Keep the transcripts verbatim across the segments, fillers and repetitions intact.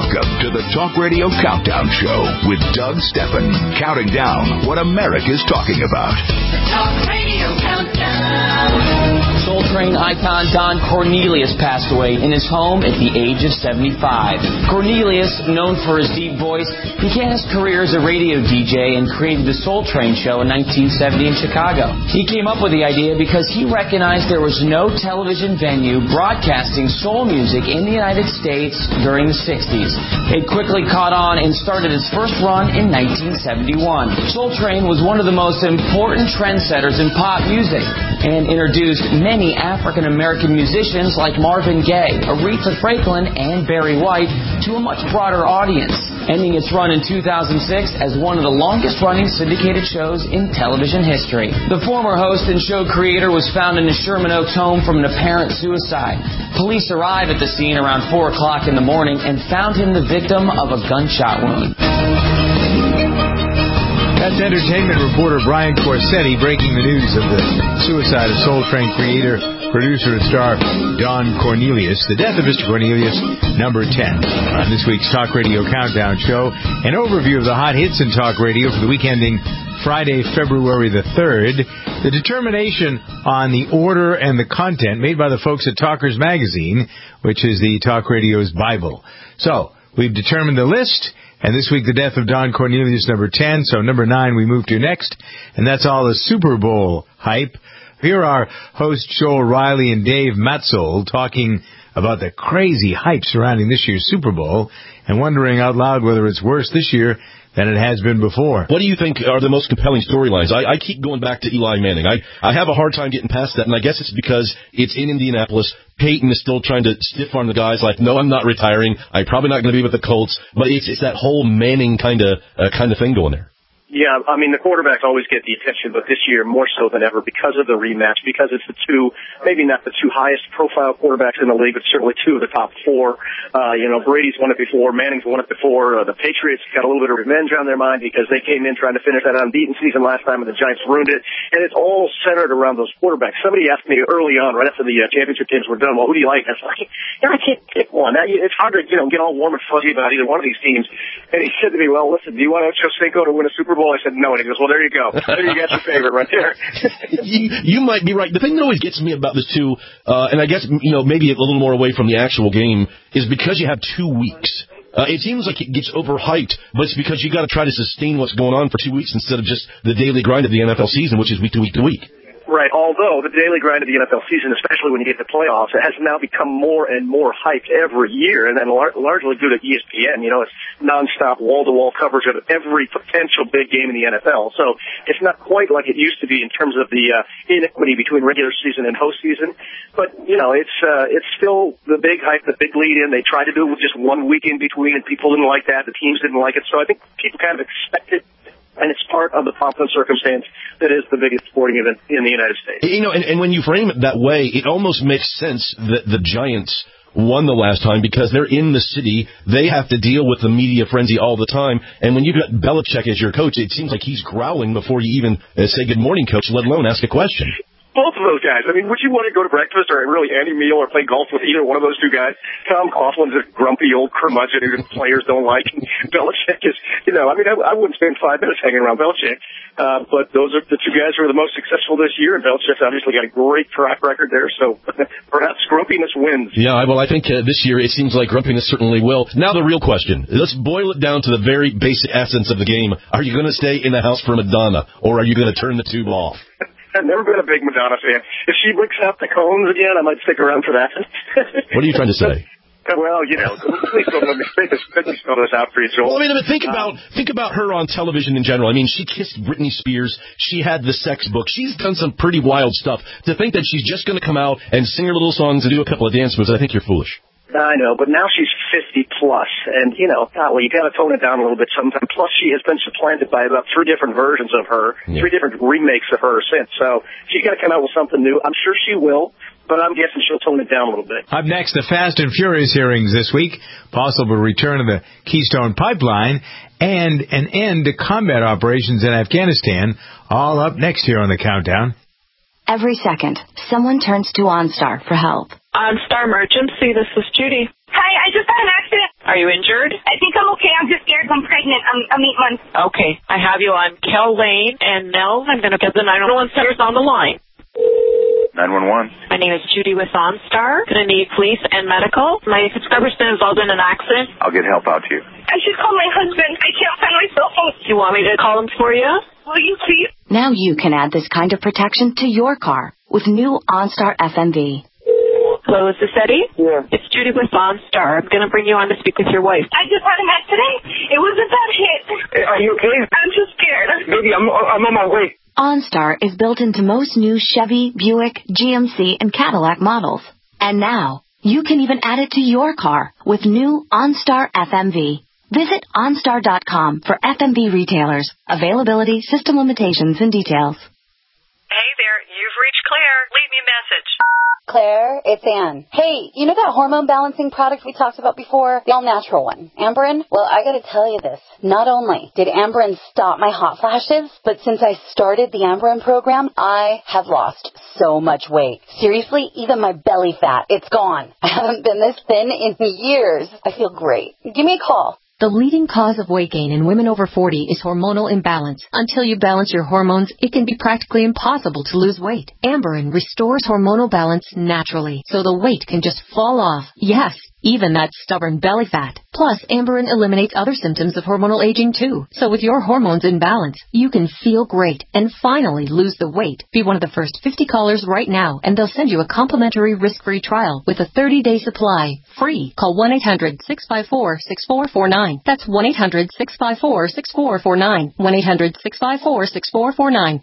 Welcome to the Talk Radio Countdown Show with Doug Steffen, counting down what America's talking about. The Talk Radio Countdown. Soul Train icon Don Cornelius passed away in his home at the age of seventy-five. Cornelius, known for his deep voice, began his career as a radio D J and created the Soul Train show in nineteen seventy in Chicago. He came up with the idea because he recognized there was no television venue broadcasting soul music in the United States during the sixties. It quickly caught on and started its first run in nineteen seventy-one. Soul Train was one of the most important trendsetters in pop music and introduced many African-American musicians like Marvin Gaye, Aretha Franklin, and Barry White to a much broader audience, ending its run in two thousand six as one of the longest-running syndicated shows in television history. The former host and show creator was found in his Sherman Oaks home from an apparent suicide. Police arrived at the scene around four o'clock in the morning and found him the victim of a gunshot wound. That's entertainment reporter Brian Corsetti breaking the news of the suicide of Soul Train creator, producer, and star Don Cornelius. The death of Mister Cornelius, number ten. On this week's Talk Radio Countdown Show, an overview of the hot hits in Talk Radio for the week ending Friday, February the third. The determination on the order and the content made by the folks at Talkers Magazine, which is the Talk Radio's Bible. So, we've determined the list. And this week, the death of Don Cornelius, number ten. So number nine we move to next. And that's all the Super Bowl hype. Here are hosts Joel Riley and Dave Matzold talking about the crazy hype surrounding this year's Super Bowl and wondering out loud whether it's worse this year than it has been before. What do you think are the most compelling storylines? I, I keep going back to Eli Manning. I, I have a hard time getting past that, and I guess it's because it's in Indianapolis. Peyton is still trying to stiff-arm the guys like, no, I'm not retiring. I'm probably not going to be with the Colts. But it's, it's that whole Manning kind of uh, kind of thing going there. Yeah, I mean, the quarterbacks always get the attention, but this year more so than ever because of the rematch, because it's the two, maybe not the two highest profile quarterbacks in the league, but certainly two of the top four. Uh, you know, Brady's won it before, Manning's won it before. Uh, the Patriots got a little bit of revenge on their mind because they came in trying to finish that unbeaten season last time and the Giants ruined it. And it's all centered around those quarterbacks. Somebody asked me early on, right after the uh, championship games were done, well, who do you like? I was like, yeah, I can't pick one. It's hard to, you know, get all warm and fuzzy about either one of these teams. And he said to me, well, listen, do you want Ocho Cinco to win a Super Bowl? I said, no. And he goes, well, there you go. There you got your favorite right there. you, you might be right. The thing that always gets me about this, too, uh, and I guess, you know, maybe a little more away from the actual game, is because you have two weeks. Uh, it seems like it gets overhyped, but it's because you got to try to sustain what's going on for two weeks instead of just the daily grind of the N F L season, which is week to week to week. Right, although the daily grind of the N F L season, especially when you get to playoffs, it has now become more and more hyped every year, and then lar- largely due to E S P N. You know, it's nonstop, wall-to-wall coverage of every potential big game in the N F L. So it's not quite like it used to be in terms of the uh, inequity between regular season and postseason. But, you know, it's uh, it's still the big hype, the big lead-in. They tried to do it with just one week in between, and people didn't like that. The teams didn't like it. So I think people kind of expected. And it's part of the pomp and circumstance that is the biggest sporting event in the United States. You know, and, and when you frame it that way, it almost makes sense that the Giants won the last time because they're in the city. They have to deal with the media frenzy all the time. And when you've got Belichick as your coach, it seems like he's growling before you even uh, say good morning, coach, let alone ask a question. Both of those guys. I mean, would you want to go to breakfast or really Andy Meal or play golf with either one of those two guys? Tom Coughlin's a grumpy old curmudgeon who the players don't like. And Belichick is, you know, I mean, I, I wouldn't spend five minutes hanging around Belichick. Uh, but those are the two guys who are the most successful this year, and Belichick's obviously got a great track record there, so perhaps grumpiness wins. Yeah, well, I think uh, this year it seems like grumpiness certainly will. Now the real question. Let's boil it down to the very basic essence of the game. Are you going to stay in the house for Madonna, or are you going to turn the tube off? I've never been a big Madonna fan. If she breaks out the cones again, I might stick around for that. What are you trying to say? Well, you know, please don't let me spell this out for you, Joel. Well, I mean, think about think about her on television in general. I mean, she kissed Britney Spears. She had the sex book. She's done some pretty wild stuff. To think that she's just going to come out and sing her little songs and do a couple of dance moves, I think you're foolish. I know, but now she's fifty plus, and, you know, well, you got to tone it down a little bit sometimes. Plus, she has been supplanted by about three different versions of her, yeah. three different remakes of her since. So she's got to come out with something new. I'm sure she will, but I'm guessing she'll tone it down a little bit. Up next, the Fast and Furious hearings this week, possible return of the Keystone Pipeline, and an end to combat operations in Afghanistan, all up next here on the Countdown. Every second, someone turns to OnStar for help. OnStar Emergency, this is Judy. Hi, I just had an accident. Are you injured? I think I'm okay. I'm just scared. I'm pregnant. I'm, I'm eight months. Okay. I have you on Kel Lane and Nell. I'm going to get the nine one one centers on the line. nine one one. My name is Judy with OnStar. Going to need police and medical. My subscriber's been involved in an accident. I'll get help out to you. I should call my husband. I can't find my cell phone. You want me to call him for you? Will you please? Now you can add this kind of protection to your car with new OnStar F M V. Hello, is this Eddie? Yeah. It's Judy with OnStar. I'm going to bring you on to speak with your wife. I just had an accident. It was a bad hit. Are you okay? I'm just scared. Baby, I'm, I'm on my way. OnStar is built into most new Chevy, Buick, G M C, and Cadillac models. And now, you can even add it to your car with new OnStar F M V. Visit OnStar dot com for F M V retailers, availability, system limitations, and details. Hey there, you've reached Claire. Leave me a message. Claire, it's Ann. Hey, you know that hormone balancing product we talked about before? The all-natural one, Amberen? Well, I gotta tell you this. Not only did Amberen stop my hot flashes, but since I started the Amberen program, I have lost so much weight. Seriously, even my belly fat, it's gone. I haven't been this thin in years. I feel great. Give me a call. The leading cause of weight gain in women over forty is hormonal imbalance. Until you balance your hormones, it can be practically impossible to lose weight. Amberen restores hormonal balance naturally, so the weight can just fall off. Yes, even that stubborn belly fat. Plus, Amberen eliminates other symptoms of hormonal aging too. So with your hormones in balance, you can feel great and finally lose the weight. Be one of the first fifty callers right now, and they'll send you a complimentary risk-free trial with a thirty-day supply. Free. Call one eight hundred six five four six four four nine. That's one eight hundred six five four six four four nine. one eight hundred six five four six four four nine.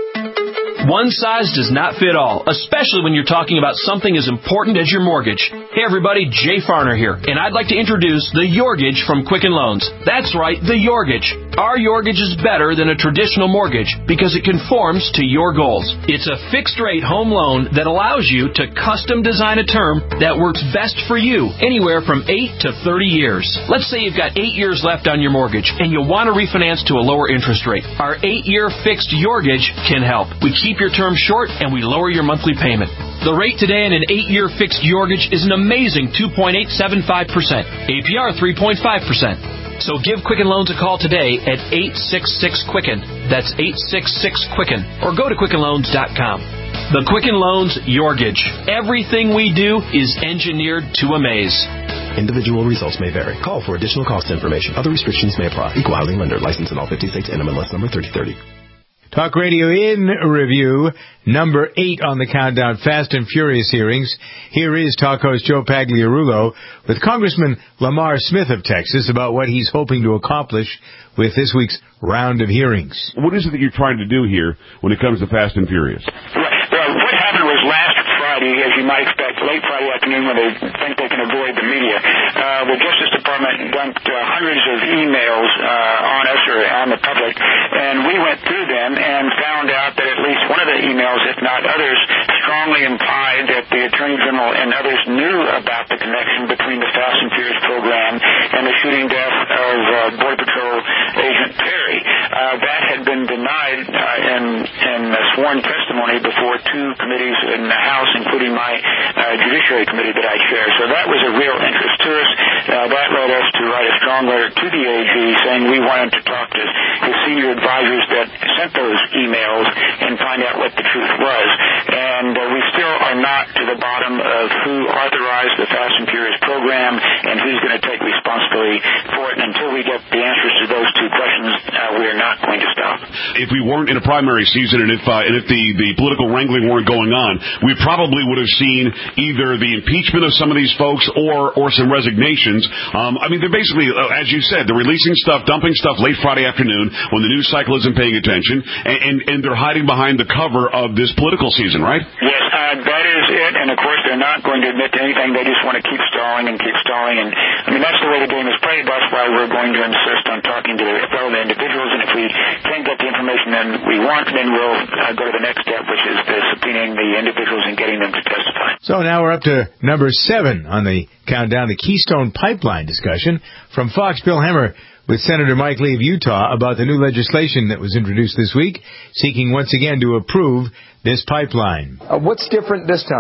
One size does not fit all, especially when you're talking about something as important as your mortgage. Hey everybody, Jay Farner here, and I'd like to introduce the Yorgage from Quicken Loans. That's right, the Yorgage. Our Yorgage is better than a traditional mortgage because it conforms to your goals. It's a fixed-rate home loan that allows you to custom design a term that works best for you, anywhere from eight to thirty years. Let's say you've got eight years left on your mortgage, and you want to refinance to a lower interest rate. Our eight-year fixed Yorgage can help. We keep your term short, and we lower your monthly payment. The rate today in an eight-year fixed Yorgage is an amazing two point eight seven five percent. A P R three point five percent. So give Quicken Loans a call today at eight six six Quicken. That's eight six six Quicken. Or go to Quicken Loans dot com. The Quicken Loans Yorgage. Everything we do is engineered to amaze. Individual results may vary. Call for additional cost information. Other restrictions may apply. Equal housing lender. License in all fifty states. N M L S number thirty thirty. Talk Radio in review, number eight on the countdown, Fast and Furious hearings. Here is talk host Joe Pagliarulo with Congressman Lamar Smith of Texas about what he's hoping to accomplish with this week's round of hearings. What is it that you're trying to do here when it comes to Fast and Furious? Well, what happened was last Friday, as you might expect, late Friday afternoon when they think they can avoid the media, uh, the Justice Department dumped uh, hundreds of emails uh, on us or on the public, and we went through them and found out that at least one of the emails, if not others, strongly implied that the Attorney General and others knew about the connection between the Fast and Furious program and the shooting death of uh, Border Patrol Agent Perry. Uh, that had been denied uh, in, in uh, sworn testimony before two committees in the House, including my uh, Judiciary Committee that I chair. So that was a real interest to us. Uh, that led us to write a strong letter to the A G saying we wanted to talk to his senior advisors that sent those emails and find out what the truth was. And uh, we still are not to the bottom of who authorized the Fast and Furious program and who's going to take responsibility for it. And until we get the answers to those two questions, uh, we are not going to stop. If we weren't in a primary season and if uh, and if the, the political wrangling weren't going on, we probably would have seen either the impeachment of some of these folks or or some resignations. Um, I mean, they're basically, uh, as you said, they're releasing stuff, dumping stuff late Friday afternoon when the news cycle isn't paying attention, and, and, and they're hiding behind the cover of this political season, right? Yes, uh, that is it. And, of course, they're not going to admit to anything. They just want to keep stalling and keep stalling. And, I mean, that's the way the game is played. That's why we're going to insist on talking to the relevant individuals. And if we can't get the information that we want, then we'll uh, go to the next step, which is the subpoenaing the individuals and getting them to testify. So now we're up to number seven on the countdown, the Keystone Pipeline discussion. From Fox, Bill Hemmer with Senator Mike Lee of Utah about the new legislation that was introduced this week, seeking once again to approve this pipeline. Uh, what's different this time?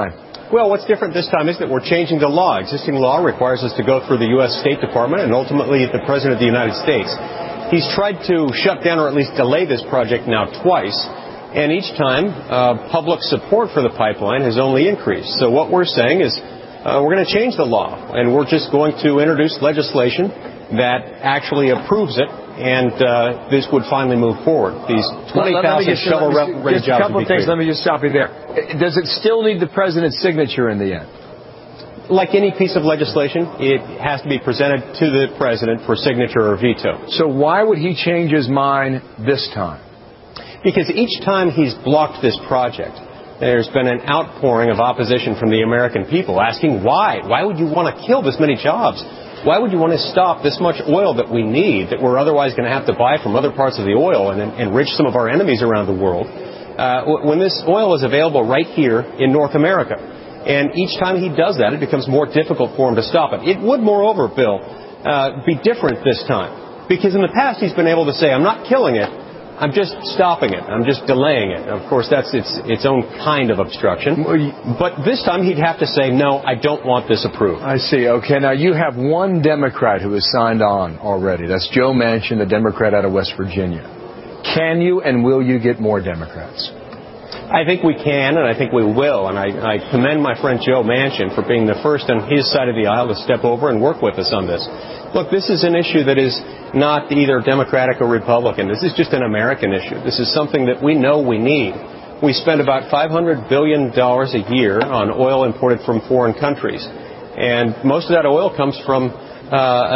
Well, what's different this time is that we're changing the law. Existing law requires us to go through the U S State Department and ultimately the President of the United States. He's tried to shut down or at least delay this project now twice, and each time uh, public support for the pipeline has only increased. So what we're saying is uh, we're going to change the law, and we're just going to introduce legislation that actually approves it, and uh, this would finally move forward. These twenty thousand shovel-ready jobs. Just a couple would of things. be Let me just stop you there. Does it still need the president's signature in the end? Like any piece of legislation, it has to be presented to the president for signature or veto. So why would he change his mind this time? Because each time he's blocked this project, there's been an outpouring of opposition from the American people asking why. Why would you want to kill this many jobs? Why would you want to stop this much oil that we need, that we're otherwise going to have to buy from other parts of the oil and enrich some of our enemies around the world, uh, when this oil is available right here in North America? And each time he does that, it becomes more difficult for him to stop it. It would, moreover, Bill, uh, be different this time. Because in the past, he's been able to say, I'm not killing it, I'm just stopping it, I'm just delaying it. Of course, that's its its own kind of obstruction. But this time, he'd have to say, no, I don't want this approved. I see. Okay, now you have one Democrat who has signed on already. That's Joe Manchin, the Democrat out of West Virginia. Can you and will you get more Democrats? I think we can, and I think we will, and I, I commend my friend Joe Manchin for being the first on his side of the aisle to step over and work with us on this. Look, this is an issue that is not either Democratic or Republican. This is just an American issue. This is something that we know we need. We spend about five hundred billion dollars a year on oil imported from foreign countries, and most of that oil comes from uh,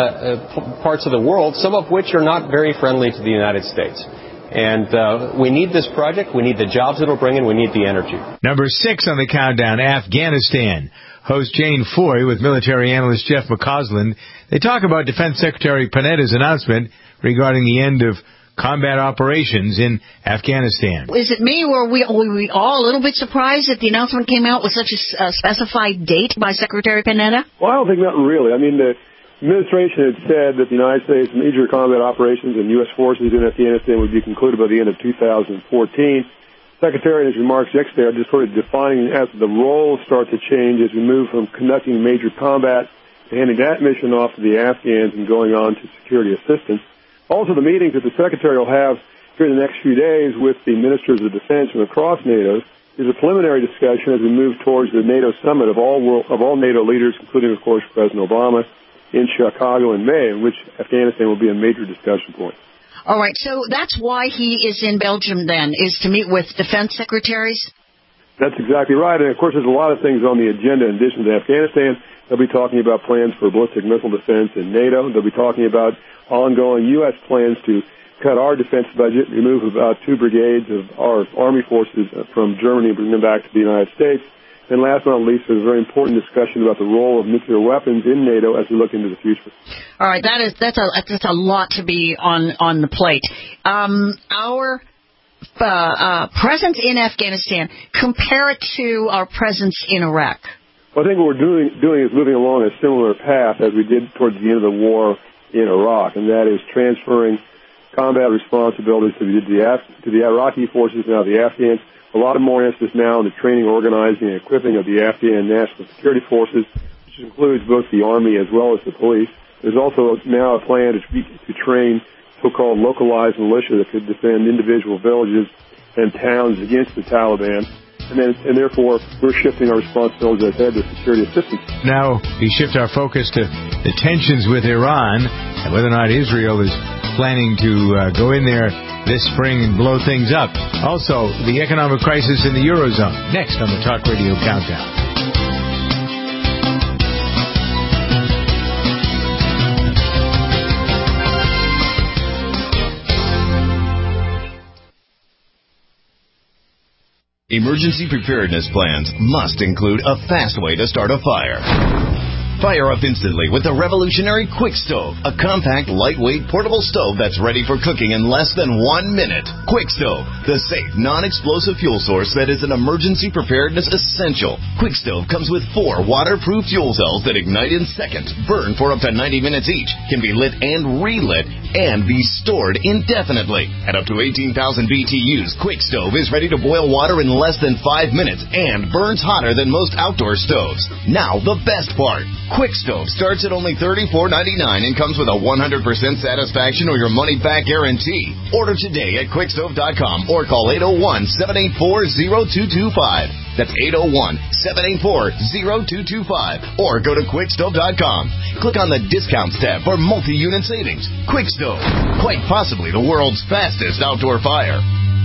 uh, parts of the world, some of which are not very friendly to the United States. And uh, we need this project, we need the jobs it'll bring in, we need the energy. Number six on the countdown, Afghanistan. Host Jane Foy with military analyst Jeff McCausland. They talk about Defense Secretary Panetta's announcement regarding the end of combat operations in Afghanistan. Is it me, or were we, were we all a little bit surprised that the announcement came out with such a uh, specified date by Secretary Panetta? Well, I don't think not really. I mean, the administration had said that the United States major combat operations and U S forces in Afghanistan would be concluded by the end of two thousand fourteen. Secretary, in his remarks yesterday, are just sort of defining as the roles start to change as we move from conducting major combat to handing that mission off to the Afghans and going on to security assistance. Also, the meetings that the Secretary will have here in the next few days with the ministers of defense from across NATO is a preliminary discussion as we move towards the NATO summit of all world, of all NATO leaders, including, of course, President Obama, in Chicago in May, in which Afghanistan will be a major discussion point. All right, so that's why he is in Belgium then, is to meet with defense secretaries? That's exactly right, and of course there's a lot of things on the agenda in addition to Afghanistan. They'll be talking about plans for ballistic missile defense in NATO. They'll be talking about ongoing U S plans to cut our defense budget, remove about two brigades of our Army forces from Germany and bring them back to the United States. And last but not least, there's a very important discussion about the role of nuclear weapons in NATO as we look into the future. All right, that is that's a that's a lot to be on on the plate. Um, our uh, uh, presence in Afghanistan, compare it to our presence in Iraq. Well, I think what we're doing doing is moving along a similar path as we did towards the end of the war in Iraq, and that is transferring combat responsibilities to the to the, to the Iraqi forces, now the Afghans. A lot of more emphasis now on the training, organizing, and equipping of the Afghan National Security Forces, which includes both the Army as well as the police. There's also now a plan to, to train so-called localized militia that could defend individual villages and towns against the Taliban. And, then, and therefore, we're shifting our responsibilities, as I said, to security assistance. Now, we shift our focus to the tensions with Iran and whether or not Israel is planning to uh, go in there this spring and blow things up. Also, the economic crisis in the Eurozone. Next on the Talk Radio Countdown. Emergency preparedness plans must include a fast way to start a fire. Fire up instantly with the revolutionary Quick Stove, a compact, lightweight, portable stove that's ready for cooking in less than one minute. Quick Stove, the safe, non-explosive fuel source that is an emergency preparedness essential. Quick Stove comes with four waterproof fuel cells that ignite in seconds, burn for up to ninety minutes each, can be lit and relit, and be stored indefinitely. At up to eighteen thousand B T Us, Quick Stove is ready to boil water in less than five minutes and burns hotter than most outdoor stoves. Now, the best part. Quick Stove starts at only thirty-four ninety-nine and comes with a one hundred percent satisfaction or your money-back guarantee. Order today at quick stove dot com or call eight oh one, seven eight four, oh two two five. That's eight oh one, seven eight four, oh two two five. Or go to quick stove dot com. Click on the Discounts tab for multi-unit savings. Quick Stove, quite possibly the world's fastest outdoor fire.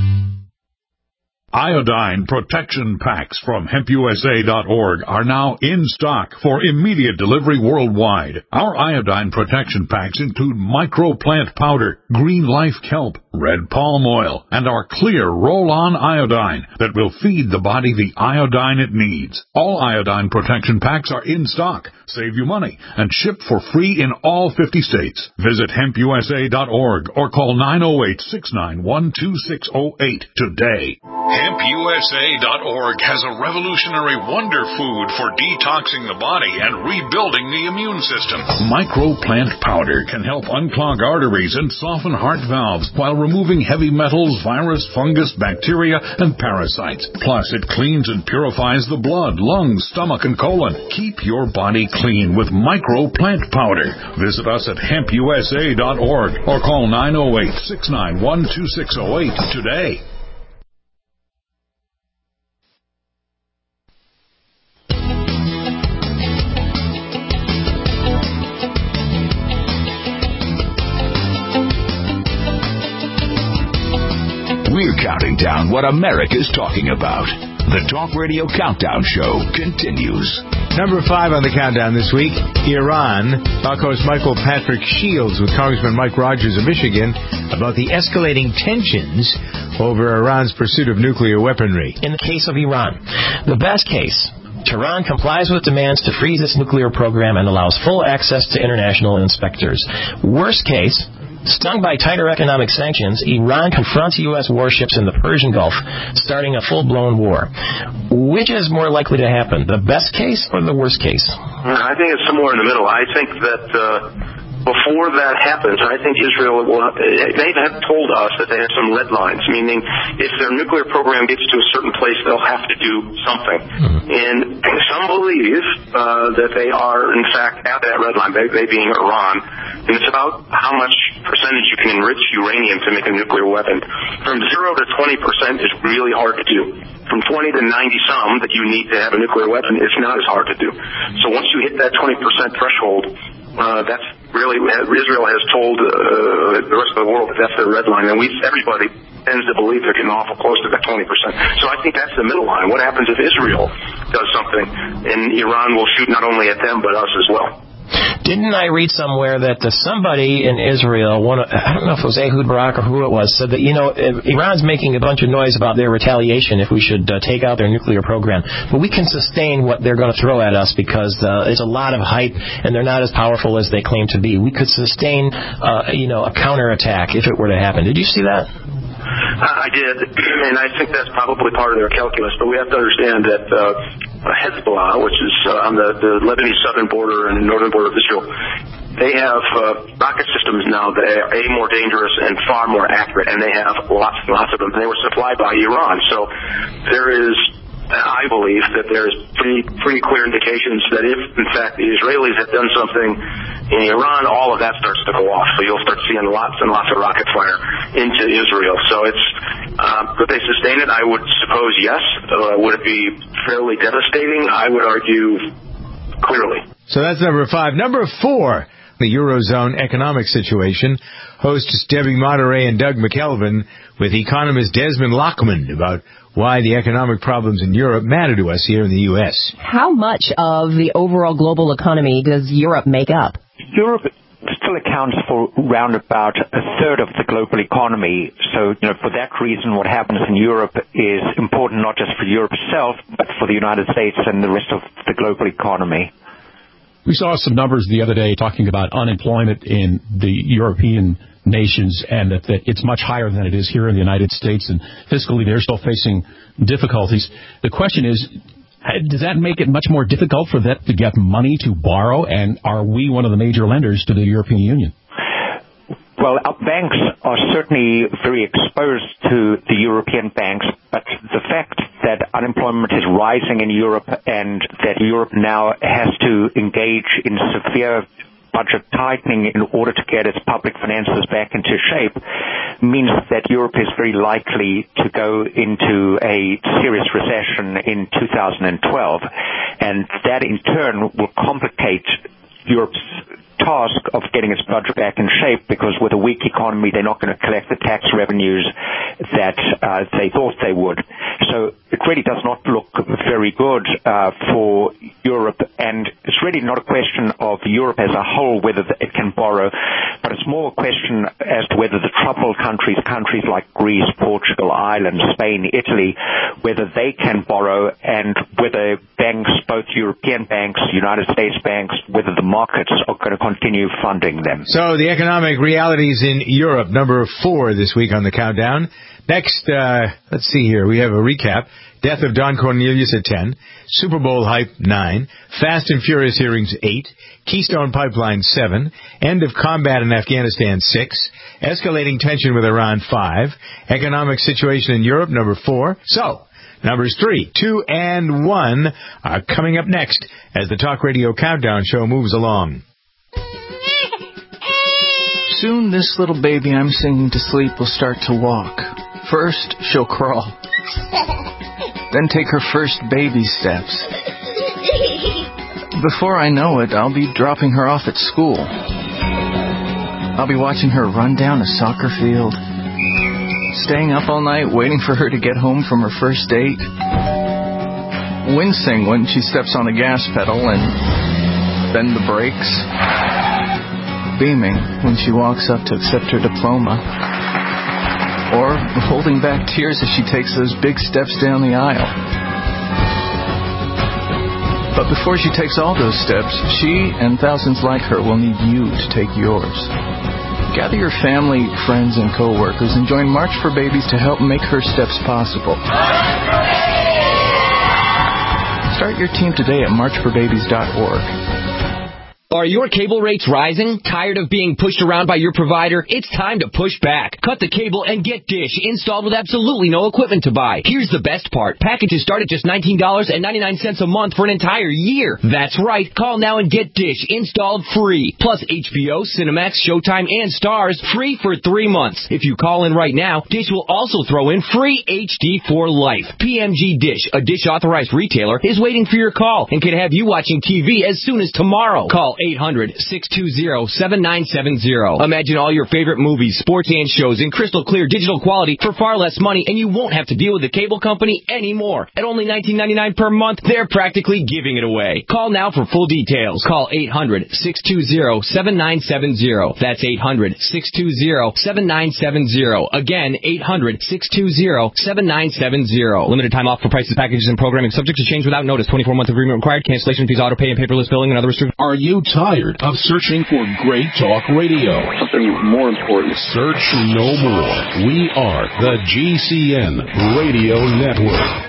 Iodine protection packs from hemp U S A dot org are now in stock for immediate delivery worldwide. Our iodine protection packs include microplant powder, green life kelp, red palm oil, and our clear roll-on iodine that will feed the body the iodine it needs. All iodine protection packs are in stock, save you money, and shipped for free in all fifty states. Visit hemp U S A dot org or call nine oh eight, six nine one, two six oh eight today. hemp U S A dot org has a revolutionary wonder food for detoxing the body and rebuilding the immune system. Microplant powder can help unclog arteries and soften heart valves while removing heavy metals, virus, fungus, bacteria, and parasites. Plus, it cleans and purifies the blood, lungs, stomach, and colon. Keep your body clean with Microplant powder. Visit us at hemp U S A dot org or call nine oh eight, six nine one, two six oh eight today. We're counting down what America's talking about. The Talk Radio Countdown Show continues. Number five on the countdown this week, Iran. Talk host Michael Patrick Shields with Congressman Mike Rogers of Michigan about the escalating tensions over Iran's pursuit of nuclear weaponry. In the case of Iran, the best case, Tehran complies with demands to freeze its nuclear program and allows full access to international inspectors. Worst case, stung by tighter economic sanctions, Iran confronts U S warships in the Persian Gulf, starting a full-blown war. Which is more likely to happen, the best case or the worst case? I think it's somewhere in the middle. I think that uh, before that happens, I think Israel will, they have told us that they have some red lines, meaning if their nuclear program gets to a certain place, they'll have to do something. Mm-hmm. And some believe uh, that they are, in fact, at that red line, they, they being Iran. And it's about how much percentage you can enrich uranium to make a nuclear weapon. From zero to twenty percent is really hard to do. From twenty to ninety some that you need to have a nuclear weapon is not as hard to do. So once you hit that twenty percent threshold, uh, that's really, Israel has told uh, the rest of the world that that's their red line. And we, everybody tends to believe they're getting awful close to that twenty percent. So I think that's the middle line. What happens if Israel does something and Iran will shoot not only at them but us as well? Didn't I read somewhere that uh, somebody in Israel, one of, I don't know if it was Ehud Barak or who it was, said that, you know, Iran's making a bunch of noise about their retaliation if we should uh, take out their nuclear program. But we can sustain what they're going to throw at us because uh, it's a lot of hype and they're not as powerful as they claim to be. We could sustain, uh, you know, a counterattack if it were to happen. Did you see that? I did, and I think that's probably part of their calculus. But we have to understand that uh, Hezbollah, which is uh, on the, the Lebanese southern border and the northern border of Israel, they have uh, rocket systems now that are A, more dangerous and far more accurate, and they have lots and lots of them. They were supplied by Iran. So there is, I believe, that there's pretty, pretty clear indications that if, in fact, the Israelis had done something in Iran, all of that starts to go off. So you'll start seeing lots and lots of rocket fire into Israel. So it's, uh, could they sustain it? I would suppose yes. Uh, would it be fairly devastating? I would argue clearly. So that's number five. Number four, the Eurozone economic situation. Hosts Debbie Monterey and Doug McKelvin with economist Desmond Lockman about why the economic problems in Europe matter to us here in the U S. How much of the overall global economy does Europe make up? Europe still accounts for round about a third of the global economy. So, you know, for that reason, what happens in Europe is important not just for Europe itself, but for the United States and the rest of the global economy. We saw some numbers the other day talking about unemployment in the European nations, and that, that it's much higher than it is here in the United States, and fiscally they're still facing difficulties. The question is, does that make it much more difficult for them to get money to borrow, and are we one of the major lenders to the European Union? Well, our banks are certainly very exposed to the European banks, but the fact that unemployment is rising in Europe and that Europe now has to engage in severe budget tightening in order to get its public finances back into shape means that Europe is very likely to go into a serious recession in two thousand twelve, and that in turn will complicate Europe's task of getting its budget back in shape, because with a weak economy they're not going to collect the tax revenues that uh, they thought they would. So it really does not look very good uh, for Europe, and it's really not a question of Europe as a whole whether it can borrow, but it's more a question as to whether the troubled countries, countries like Greece, Portugal, Ireland, Spain, Italy, whether they can borrow, and whether banks, both European banks, United States banks, whether the markets are going to continue funding them. So the economic realities in Europe, number four this week on the countdown. Next, uh, let's see here. We have a recap. Death of Don Cornelius at ten. Super Bowl hype, nine. Fast and Furious hearings, eight. Keystone Pipeline, seven. End of combat in Afghanistan, six. Escalating tension with Iran, five. Economic situation in Europe, number four. So, numbers three, two, and one are coming up next as the Talk Radio Countdown Show moves along. Soon this little baby I'm singing to sleep will start to walk. First, she'll crawl. Then take her first baby steps. Before I know it, I'll be dropping her off at school. I'll be watching her run down a soccer field, staying up all night waiting for her to get home from her first date, wincing when she steps on the gas pedal and then the brakes, beaming when she walks up to accept her diploma, or holding back tears as she takes those big steps down the aisle. But before she takes all those steps, she and thousands like her will need you to take yours. Gather your family, friends, and co-workers and join March for Babies to help make her steps possible. Start your team today at march for babies dot org. Are your cable rates rising? Tired of being pushed around by your provider? It's time to push back. Cut the cable and get Dish installed with absolutely no equipment to buy. Here's the best part. Packages start at just nineteen dollars and ninety-nine cents a month for an entire year. That's right. Call now and get Dish installed free. Plus H B O, Cinemax, Showtime, and Stars free for three months. If you call in right now, Dish will also throw in free H D for life. P M G Dish, a Dish authorized retailer, is waiting for your call and can have you watching T V as soon as tomorrow. Call eight hundred, six two zero, seven nine seven zero. Imagine all your favorite movies, sports, and shows in crystal clear digital quality for far less money, and you won't have to deal with the cable company anymore. At only nineteen ninety-nine per month, they're practically giving it away. Call now for full details. Call eight hundred, six two zero, seven nine seven zero. That's eight hundred, six two zero, seven nine seven zero. Again, eight hundred, six two zero, seven nine seven zero. Limited time offer, prices, packages, and programming subject to change without notice. twenty-four month agreement required. Cancellation fees, auto pay, and paperless billing and other restrictions. Are you tired of searching for great talk radio? Something more important. Search no more. We are the G C N Radio Network.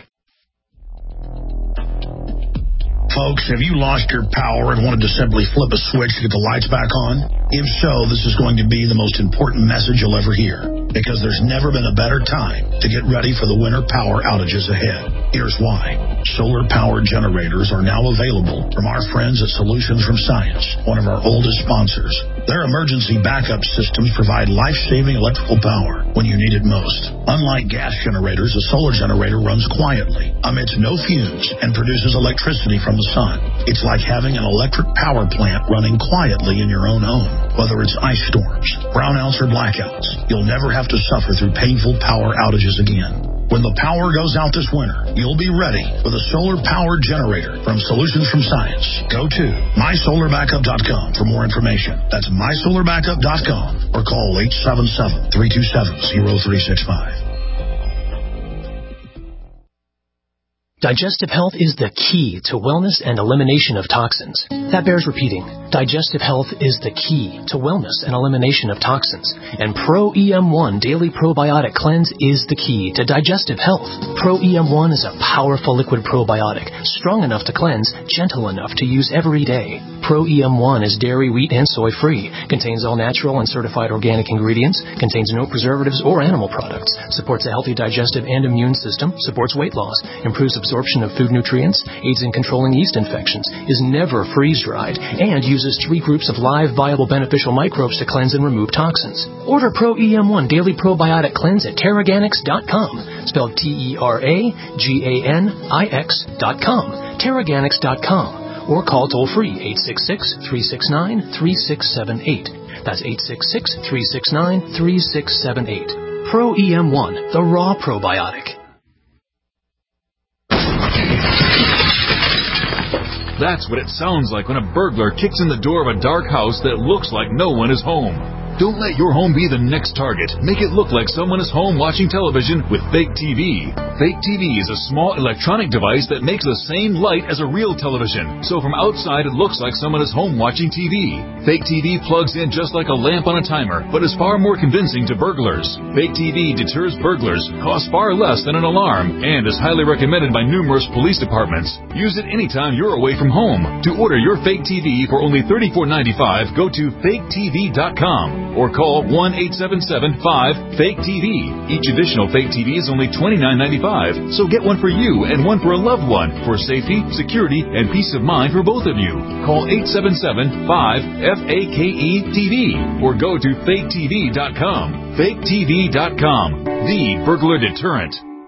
Folks, have you lost your power and wanted to simply flip a switch to get the lights back on? If so, this is going to be the most important message you'll ever hear, because there's never been a better time to get ready for the winter power outages ahead. Here's why. Solar power generators are now available from our friends at Solutions from Science, one of our oldest sponsors. Their emergency backup systems provide life-saving electrical power when you need it most. Unlike gas generators, a solar generator runs quietly, emits no fumes, and produces electricity from the sun. It's like having an electric power plant running quietly in your own home. Whether it's ice storms, brownouts, or blackouts, you'll never have to suffer through painful power outages again. When the power goes out this winter, you'll be ready with a solar-powered generator from Solutions from Science. Go to my solar backup dot com for more information. That's my solar backup dot com or call eight seven seven, three two seven, zero three six five. Digestive health is the key to wellness and elimination of toxins. That bears repeating. Digestive health is the key to wellness and elimination of toxins. And Pro E M one Daily Probiotic Cleanse is the key to digestive health. Pro E M one is a powerful liquid probiotic, strong enough to cleanse, gentle enough to use every day. Pro E M one is dairy, wheat, and soy free, contains all natural and certified organic ingredients, contains no preservatives or animal products, supports a healthy digestive and immune system, supports weight loss, improves absorption of food nutrients, aids in controlling yeast infections, is never freeze-dried, and uses three groups of live, viable, beneficial microbes to cleanse and remove toxins. Order Pro E M one Daily Probiotic Cleanse at Terraganix dot com, spelled T E R A G A N I X dot com, Terraganix dot com, or call toll-free eight six six, three six nine, three six seven eight. That's eight six six, three six nine, three six seven eight. Pro E M one, the raw probiotic. That's what it sounds like when a burglar kicks in the door of a dark house that looks like no one is home. Don't let your home be the next target. Make it look like someone is home watching television with Fake T V. Fake T V is a small electronic device that makes the same light as a real television. So from outside, it looks like someone is home watching T V. Fake T V plugs in just like a lamp on a timer, but is far more convincing to burglars. Fake T V deters burglars, costs far less than an alarm, and is highly recommended by numerous police departments. Use it anytime you're away from home. To order your Fake T V for only thirty-four ninety-five, go to fake T V dot com. Or call one eight seven seven, five, fake T V. Each additional Fake T V is only twenty-nine ninety-five, so get one for you and one for a loved one for safety, security, and peace of mind for both of you. Call eight seven seven, five, F A K E T V or go to fake T V dot com. fake T V dot com, the burglar deterrent.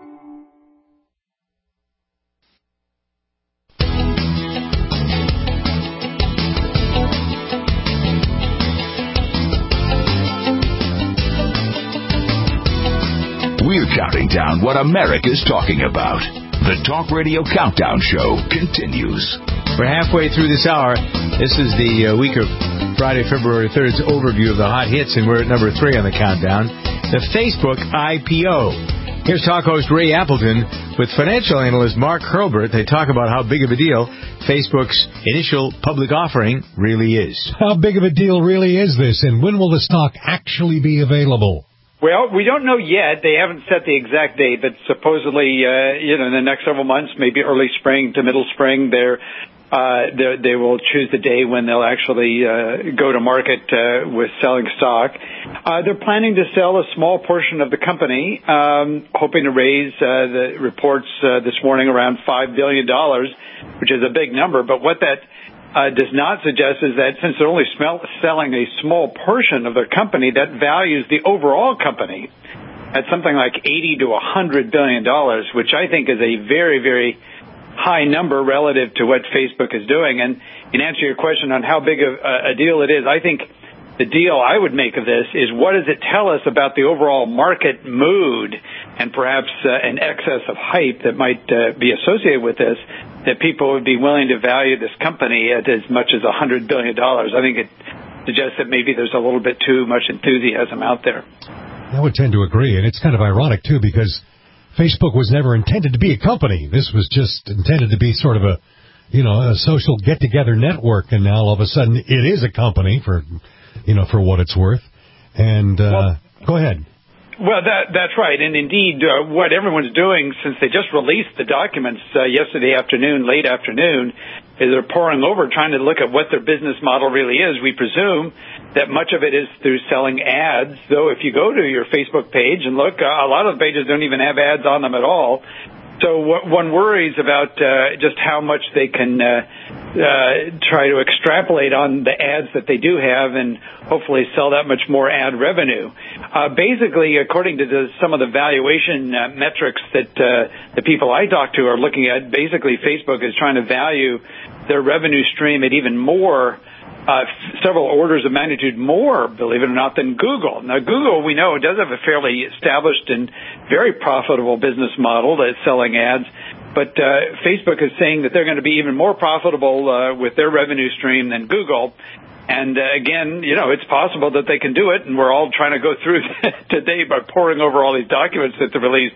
We're counting down what America's talking about. The Talk Radio Countdown Show continues. We're halfway through this hour. This is the uh, week of Friday, February third's overview of the hot hits, and we're at number three on the countdown, the Facebook I P O. Here's talk host Ray Appleton with financial analyst Mark Hurlbert. They talk about how big of a deal Facebook's initial public offering really is. How big of a deal really is this, and when will the stock actually be available? Well, we don't know yet. They haven't set the exact date, but supposedly, uh, you know, in the next several months, maybe early spring to middle spring, they're, uh, they're, they will choose the day when they'll actually uh, go to market uh, with selling stock. Uh, they're planning to sell a small portion of the company, um, hoping to raise uh, the reports uh, this morning around five billion dollars, which is a big number. But what that Uh, does not suggest is that since they're only smell, selling a small portion of their company, that values the overall company at something like eighty to one hundred billion dollars, which I think is a very, very high number relative to what Facebook is doing. And in answer to your question on how big of a deal it is, I think the deal I would make of this is what does it tell us about the overall market mood and perhaps uh, an excess of hype that might uh, be associated with this, that people would be willing to value this company at as much as one hundred billion dollars. I think it suggests that maybe there's a little bit too much enthusiasm out there. I would tend to agree, and it's kind of ironic, too, because Facebook was never intended to be a company. This was just intended to be sort of a, you know, a social get-together network, and now all of a sudden it is a company for, you know, for what it's worth. And uh, well, go ahead. Well, that, that's right. And indeed, uh, what everyone's doing since they just released the documents uh, yesterday afternoon, late afternoon, is they're poring over trying to look at what their business model really is. We presume that much of it is through selling ads, though if you go to your Facebook page and look, uh, a lot of the pages don't even have ads on them at all. So one worries about uh, just how much they can uh, uh, try to extrapolate on the ads that they do have and hopefully sell that much more ad revenue. Uh, basically, according to the, some of the valuation uh, metrics that uh, the people I talk to are looking at, basically Facebook is trying to value their revenue stream at even more Uh, several orders of magnitude more, believe it or not, than Google. Now, Google, we know, does have a fairly established and very profitable business model that's selling ads, but uh, Facebook is saying that they're going to be even more profitable uh, with their revenue stream than Google. And uh, again, you know, it's possible that they can do it, and we're all trying to go through today by poring over all these documents that they released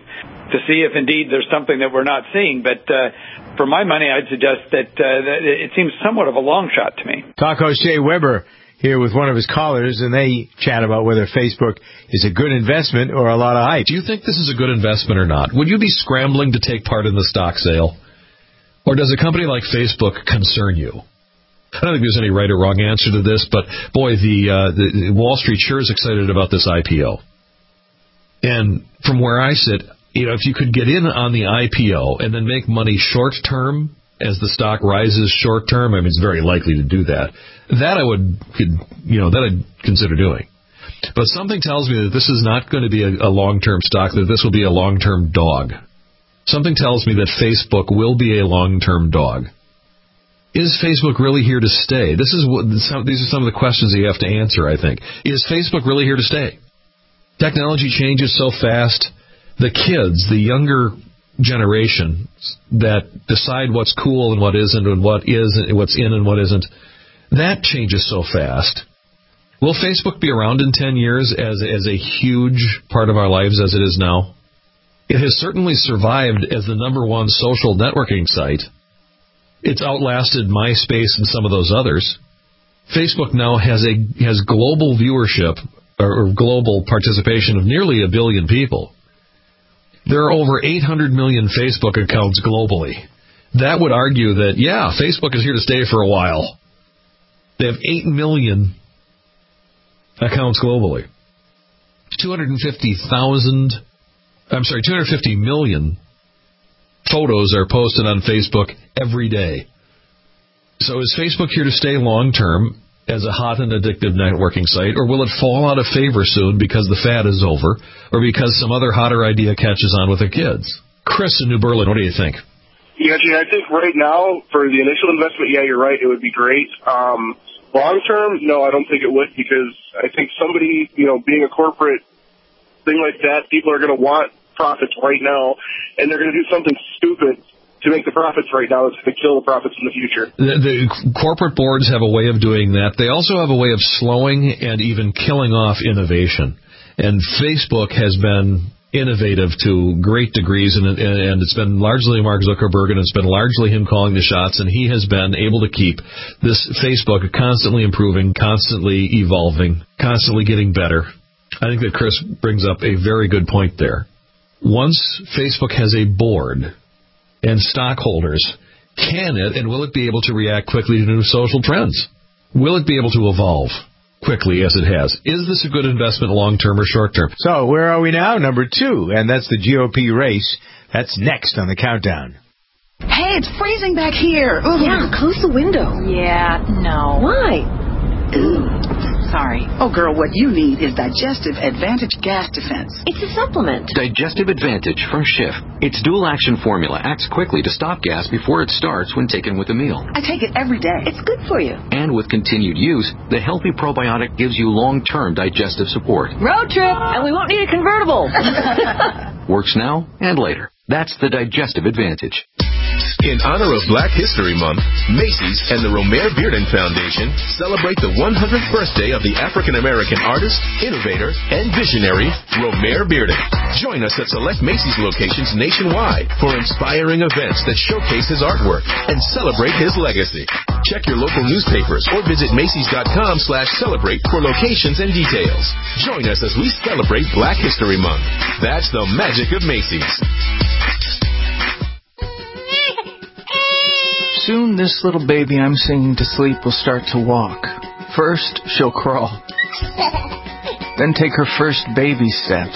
to see if indeed there's something that we're not seeing. But uh, for my money, I'd suggest that, uh, that it seems somewhat of a long shot to me. Taco Shea Weber here with one of his callers, and they chat about whether Facebook is a good investment or a lot of hype. Do you think this is a good investment or not? Would you be scrambling to take part in the stock sale? Or does a company like Facebook concern you? I don't think there's any right or wrong answer to this, but boy, the, uh, the Wall Street sure is excited about this I P O. And from where I sit, you know, if you could get in on the I P O and then make money short term as the stock rises short term, I mean, it's very likely to do that. That I would, you know, that I'd consider doing. But something tells me that this is not going to be a, a long-term stock, that this will be a long-term dog. Something tells me that Facebook will be a long-term dog. Is Facebook really here to stay? This is what, some, these are some of the questions that you have to answer, I think. Is Facebook really here to stay? Technology changes so fast. The kids, the younger generation that decide what's cool and what isn't, and what is and what's in and what isn't, that changes so fast. Will Facebook be around in ten years as as a huge part of our lives as it is now? It has certainly survived as the number one social networking site. It's outlasted MySpace and some of those others. Facebook now has a has global viewership or, or global participation of nearly a billion people. There are over eight hundred million Facebook accounts globally. That would argue that, yeah, Facebook is here to stay for a while. They have eight million accounts globally. two hundred fifty thousand, I'm sorry, two hundred fifty million photos are posted on Facebook every day. So is Facebook here to stay long term as a hot and addictive networking site, or will it fall out of favor soon because the fad is over, or because some other hotter idea catches on with the kids? Chris in New Berlin, what do you think? Yeah, Gene, I think right now, for the initial investment, yeah, you're right, it would be great. Um, long term, no, I don't think it would, because I think somebody, you know, being a corporate thing like that, people are going to want profits right now, and they're going to do something stupid to make the profits right now that's going to kill the profits in the future. The, the corporate boards have a way of doing that. They also have a way of slowing and even killing off innovation. And Facebook has been innovative to great degrees, and, and it's been largely Mark Zuckerberg, and it's been largely him calling the shots, and he has been able to keep this Facebook constantly improving, constantly evolving, constantly getting better. I think that Chris brings up a very good point there. Once Facebook has a board and stockholders, can it and will it be able to react quickly to new social trends? Will it be able to evolve quickly as it has? Is this a good investment long-term or short-term? So where are we now? Number two, and that's the G O P race. That's next on the countdown. Hey, it's freezing back here. Ooh. Yeah, close the window. Yeah, no. Why? Ooh, sorry. Oh, girl, what you need is Digestive Advantage Gas Defense. It's a supplement. Digestive Advantage from Schiff. Its dual-action formula acts quickly to stop gas before it starts when taken with a meal. I take it every day. It's good for you. And with continued use, the healthy probiotic gives you long-term digestive support. Road trip, and we won't need a convertible. Works now and later. That's the Digestive Advantage. In honor of Black History Month, Macy's and the Romare Bearden Foundation celebrate the one hundredth birthday of the African-American artist, innovator, and visionary, Romare Bearden. Join us at select Macy's locations nationwide for inspiring events that showcase his artwork and celebrate his legacy. Check your local newspapers or visit Macy's.com slash celebrate for locations and details. Join us as we celebrate Black History Month. That's the magic of Macy's. Soon this little baby I'm singing to sleep will start to walk. First, she'll crawl. Then take her first baby steps.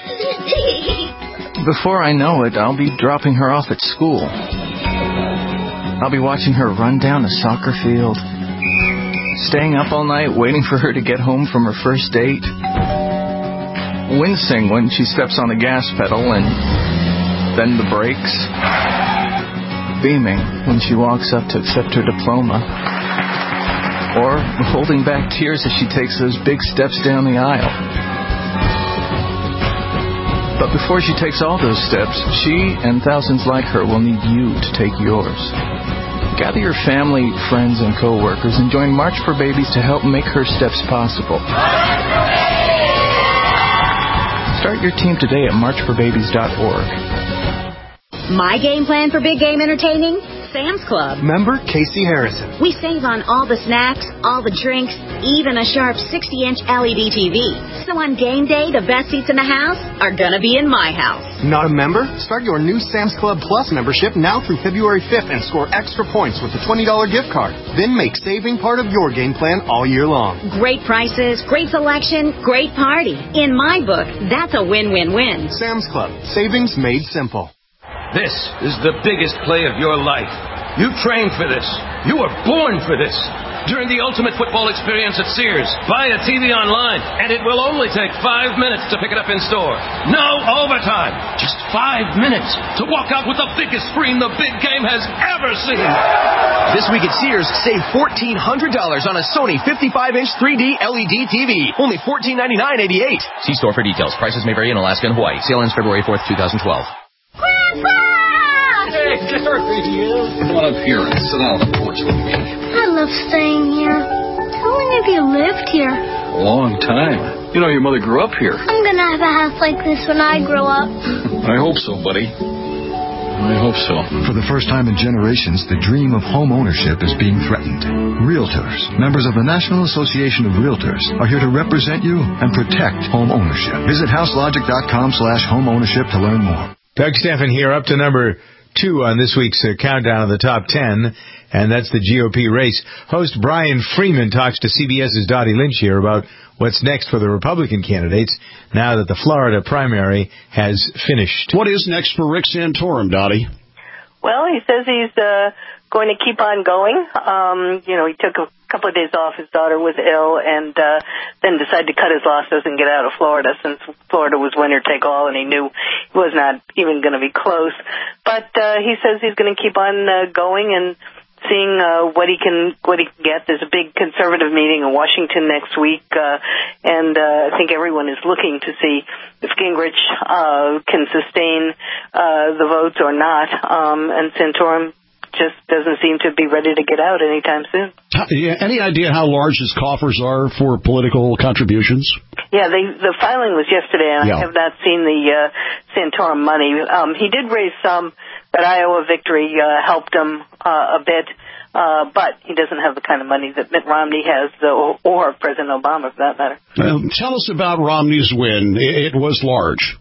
Before I know it, I'll be dropping her off at school. I'll be watching her run down a soccer field. Staying up all night waiting for her to get home from her first date. Wincing when she steps on the gas pedal and then the brakes. Beaming when she walks up to accept her diploma, or holding back tears as she takes those big steps down the aisle. But before she takes all those steps, she and thousands like her will need you to take yours. Gather your family, friends, and co-workers and join March for Babies to help make her steps possible. Start your team today at march for babies dot org. My game plan for big game entertaining? Sam's Club. Member Casey Harrison. We save on all the snacks, all the drinks, even a sharp sixty-inch L E D T V. So on game day, the best seats in the house are gonna be in my house. Not a member? Start your new Sam's Club Plus membership now through February fifth and score extra points with a twenty dollars gift card. Then make saving part of your game plan all year long. Great prices, great selection, great party. In my book, that's a win-win-win. Sam's Club. Savings made simple. This is the biggest play of your life. You trained for this. You were born for this. During the ultimate football experience at Sears, buy a T V online, and it will only take five minutes to pick it up in store. No overtime. Just five minutes to walk out with the biggest screen the big game has ever seen. This week at Sears, save fourteen hundred dollars on a Sony fifty-five inch three D L E D T V. Only fourteen ninety-nine eighty-eight. See store for details. Prices may vary in Alaska and Hawaii. Sale ends February fourth, twenty twelve. Hey, there he is. Come on up here and sit down on the porch with me. I love staying here. How long have you lived here? A long time. You know, your mother grew up here. I'm going to have a house like this when I grow up. I hope so, buddy. I hope so. For the first time in generations, the dream of home ownership is being threatened. Realtors, members of the National Association of Realtors, are here to represent you and protect home ownership. Visit houselogic.com slash home ownership to learn more. Doug Steffen here, up to number two on this week's uh, countdown of the top ten, and that's the G O P race. Host Brian Freeman talks to C B S's Dottie Lynch here about what's next for the Republican candidates now that the Florida primary has finished. What is next for Rick Santorum, Dottie? Well, he says he's uh, going to keep on going. Um, you know, he took a couple of days off. His daughter was ill, and uh, then decided to cut his losses and get out of Florida, since Florida was winner take all, and he knew he was not even going to be close. But uh, he says he's going to keep on uh, going and seeing uh, what he can what he can get. There's a big conservative meeting in Washington next week, uh, and uh, I think everyone is looking to see if Gingrich uh, can sustain uh, the votes or not. Um, and Santorum just doesn't seem to be ready to get out anytime soon. Yeah, any idea how large his coffers are for political contributions? Yeah, they, the filing was yesterday, and yeah. I have not seen the uh, Santorum money. Um, he did raise some. That Iowa victory uh, helped him uh, a bit, uh, but he doesn't have the kind of money that Mitt Romney has, or, or President Obama, for that matter. Well, tell us about Romney's win. It, it was large.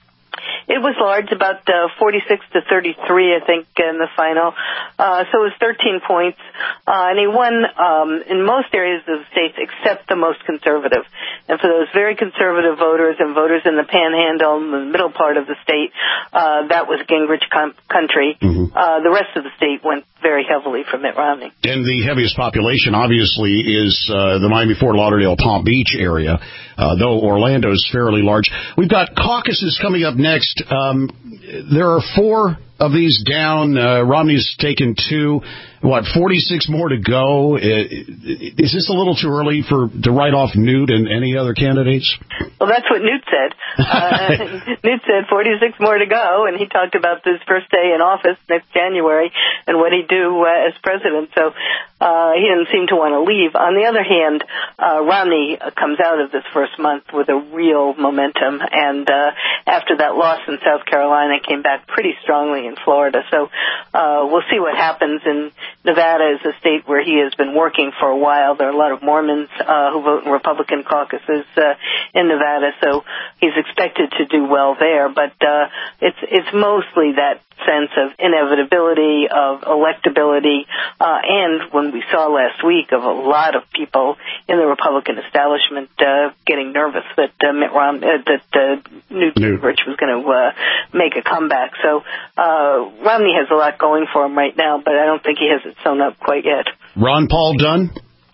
It was large, about uh, forty-six to thirty-three, I think, in the final. Uh, so it was thirteen points. Uh, and he won um, in most areas of the states except the most conservative. And for those very conservative voters and voters in the panhandle, in the middle part of the state, uh, that was Gingrich com- country. Mm-hmm. Uh, the rest of the state went very heavily for Mitt Romney. And the heaviest population, obviously, is uh, the Miami-Fort Lauderdale Palm Beach area, uh, though Orlando is fairly large. We've got caucuses coming up next. Um, there are four of these down. Uh, Romney's taken two. What, forty-six more to go? Is this a little too early for to write off Newt and any other candidates? Well, that's what Newt said. Uh, Newt said forty-six more to go, and he talked about this first day in office next January and what he'd do uh, as president. So uh, he didn't seem to want to leave. On the other hand, uh, Romney comes out of this first month with a real momentum, and uh, after that loss in South Carolina, came back pretty strongly in Florida. So uh, we'll see what happens in Nevada is a state where he has been working for a while. There are a lot of Mormons uh, who vote in Republican caucuses uh, in Nevada, so he's expected to do well there. But uh, it's it's mostly that sense of inevitability, of electability, uh, and when we saw last week of a lot of people in the Republican establishment uh, getting nervous that uh, Mitt Romney, uh, that uh, Newt Gingrich was going to uh, make a comeback. So uh, Romney has a lot going for him right now, but I don't think he has it sewn up quite yet. Ron Paul done?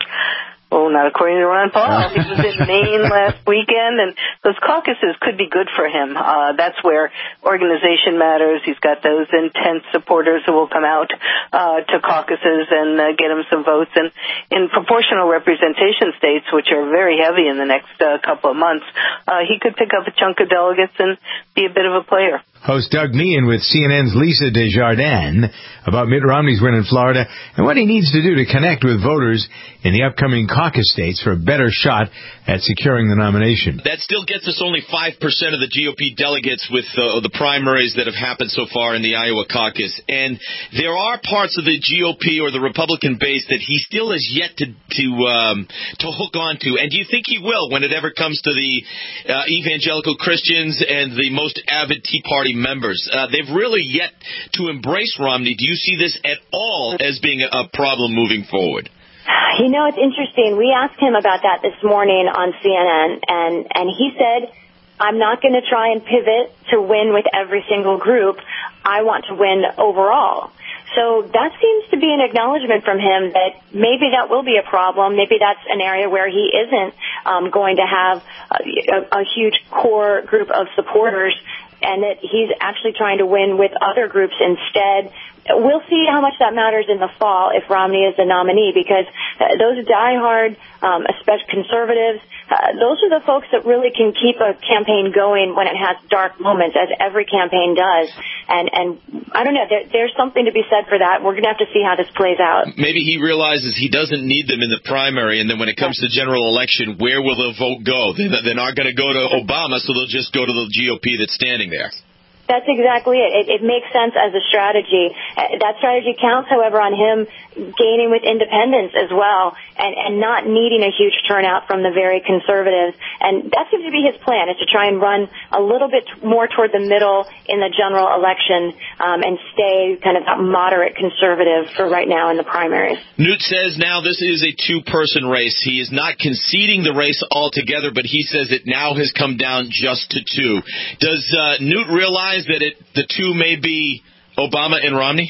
Oh, not according to Ron Paul. He was in Maine last weekend, and those caucuses could be good for him. Uh, that's where organization matters. He's got those intense supporters who will come out uh, to caucuses and uh, get him some votes. And in proportional representation states, which are very heavy in the next uh, couple of months, uh, he could pick up a chunk of delegates and be a bit of a player. Host Doug Meehan with C N N's Lisa Desjardins about Mitt Romney's win in Florida and what he needs to do to connect with voters in the upcoming caucus states for a better shot at securing the nomination. That still gets us only five percent of the G O P delegates with uh, the primaries that have happened so far in the Iowa caucus. And there are parts of the G O P or the Republican base that he still has yet to to, um, to hook onto. And do you think he will when it ever comes to the uh, evangelical Christians and the most avid Tea Party members? Uh, they've really yet to embrace Romney. Do you see this at all as being a, a problem moving forward? You know, it's interesting. We asked him about that this morning on C N N, and, and he said, I'm not going to try and pivot to win with every single group. I want to win overall. So that seems to be an acknowledgement from him that maybe that will be a problem. Maybe that's an area where he isn't um, going to have a, a, a huge core group of supporters, and that he's actually trying to win with other groups instead. We'll see how much that matters in the fall if Romney is the nominee, because uh, those diehard, um, especially conservatives, uh, those are the folks that really can keep a campaign going when it has dark moments, as every campaign does. And, and I don't know, there, there's something to be said for that. We're going to have to see how this plays out. Maybe he realizes he doesn't need them in the primary, and then when it comes to general election, where will the vote go? They're, they're not going to go to Obama, so they'll just go to the G O P that's standing there. That's exactly it. It, it makes sense as a strategy. Uh, that strategy counts, however, on him gaining with independents as well, and, and not needing a huge turnout from the very conservatives. And that seems to be his plan, is to try and run a little bit more toward the middle in the general election, um, and stay kind of that moderate conservative for right now in the primaries. Newt says now this is a two-person race. He is not conceding the race altogether, but he says it now has come down just to two. Does uh, Newt realize that it, the two may be Obama and Romney?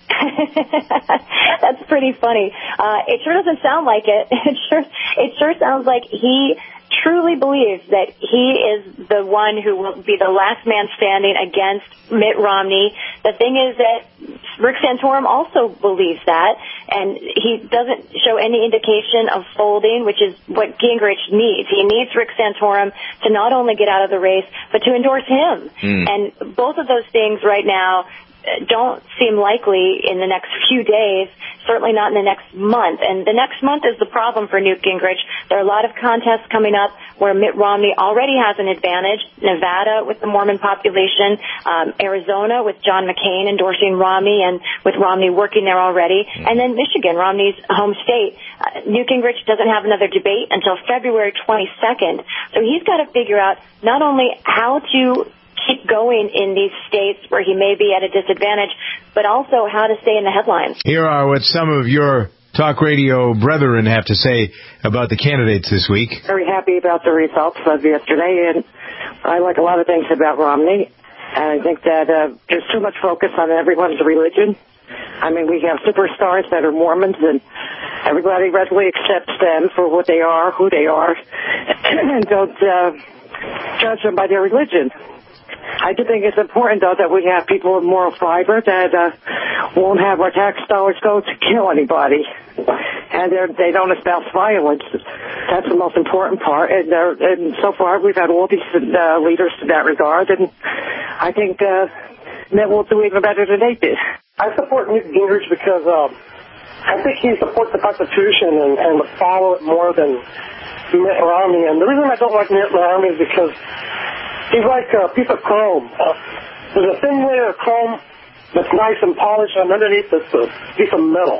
That's pretty funny. Uh, it sure doesn't sound like it. It sure, it sure sounds like he truly believes that he is the one who will be the last man standing against Mitt Romney. The thing is that Rick Santorum also believes that, and he doesn't show any indication of folding, which is what Gingrich needs. He needs Rick Santorum to not only get out of the race, but to endorse him. Mm. And both of those things right now don't seem likely in the next few days, certainly not in the next month. And the next month is the problem for Newt Gingrich. There are a lot of contests coming up where Mitt Romney already has an advantage. Nevada with the Mormon population, um, Arizona with John McCain endorsing Romney and with Romney working there already, and then Michigan, Romney's home state. Uh, Newt Gingrich doesn't have another debate until February twenty-second. So he's got to figure out not only how to keep going in these states where he may be at a disadvantage, but also how to stay in the headlines. Here are what some of your talk radio brethren have to say about the candidates this week. Very happy about the results of yesterday, and I like a lot of things about Romney. And I think that uh, there's too much focus on everyone's religion. I mean, we have superstars that are Mormons, and everybody readily accepts them for what they are, who they are, and don't uh, judge them by their religion. I do think it's important, though, that we have people with moral fiber that uh, won't have our tax dollars go to kill anybody, and they're, they don't espouse violence. That's the most important part, and, and so far we've had all these uh, leaders in that regard, and I think uh, Mitt will do even better than they did. I support Newt Gingrich because um, I think he supports the Constitution and, and would follow it more than Mitt Romney. And the reason I don't like Mitt Romney is because he's like a piece of chrome. Uh, there's a thin layer of chrome that's nice and polished, and underneath it's a piece of metal.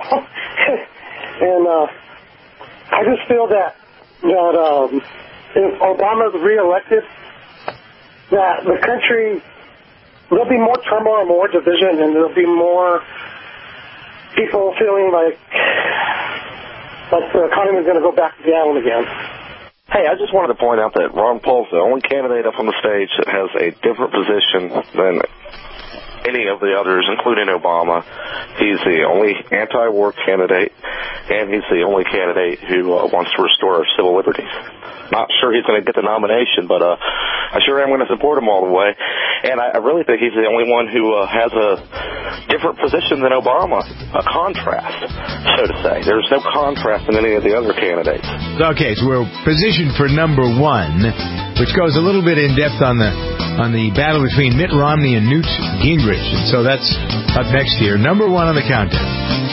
and uh, I just feel that that um, if Obama's reelected, that the country, there'll be more turmoil, more division, and there'll be more people feeling like like the economy is going to go back down again. Hey, I just wanted to point out that Ron Paul's the only candidate up on the stage that has a different position than any of the others, including Obama. He's the only anti-war candidate, and he's the only candidate who uh, wants to restore our civil liberties. Not sure he's going to get the nomination, but uh, I sure am going to support him all the way. And I, I really think he's the only one who uh, has a different position than Obama, a contrast, so to say. There's no contrast in any of the other candidates. Okay, so we're positioned for number one, which goes a little bit in depth on the on the battle between Mitt Romney and Newt Gingrich. And so that's up next here. Number one on the countdown.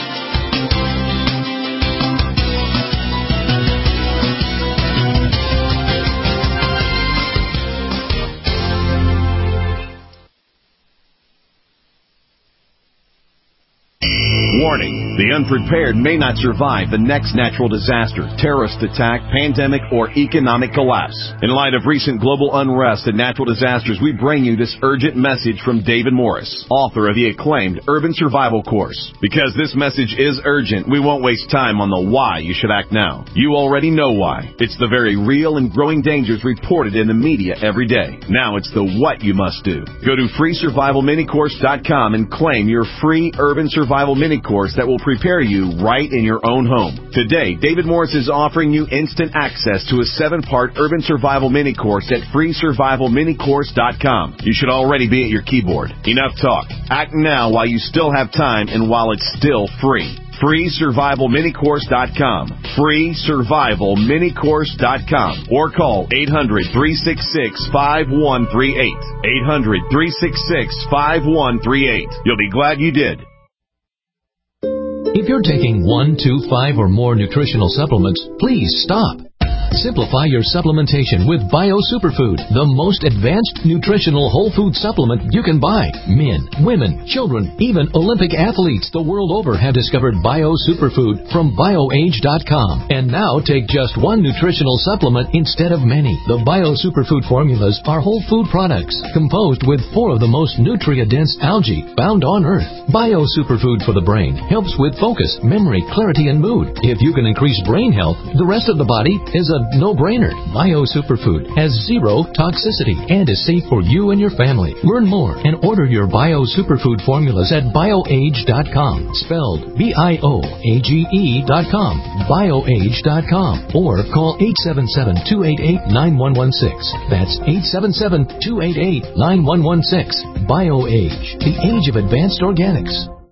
Warning, the unprepared may not survive the next natural disaster, terrorist attack, pandemic, or economic collapse. In light of recent global unrest and natural disasters, we bring you this urgent message from David Morris, author of the acclaimed Urban Survival Course. Because this message is urgent, we won't waste time on the why you should act now. You already know why. It's the very real and growing dangers reported in the media every day. Now it's the what you must do. Go to free survival mini course dot com and claim your free Urban Survival Mini Course that will prepare you right in your own home. Today, David Morris is offering you instant access to a seven-part Urban Survival Mini Course at free survival mini course dot com. You should already be at your keyboard. Enough talk. Act now while you still have time and while it's still free. free survival mini course dot com. free survival mini course dot com. Or call eight hundred, three six six, five one three eight. eight hundred, three six six, five one three eight. You'll be glad you did. If you're taking one, two, five, or more nutritional supplements, please stop. Simplify your supplementation with Bio Superfood, the most advanced nutritional whole food supplement you can buy. Men, women, children, even Olympic athletes the world over have discovered Bio Superfood from bio age dot com. And now take just one nutritional supplement instead of many. The Bio Superfood formulas are whole food products composed with four of the most nutrient-dense algae found on Earth. Bio Superfood for the brain helps with focus, memory, clarity, and mood. If you can increase brain health, the rest of the body is a no-brainer. Bio Superfood has zero toxicity and is safe for you and your family. Learn more and order your Bio Superfood formulas at bio age dot com, spelled B I O A G E dot com, bio age dot com, or call eight seven seven, two eight eight, nine one one six. That's eight seven seven, two eight eight, nine one one six. BioAge, the age of advanced organics.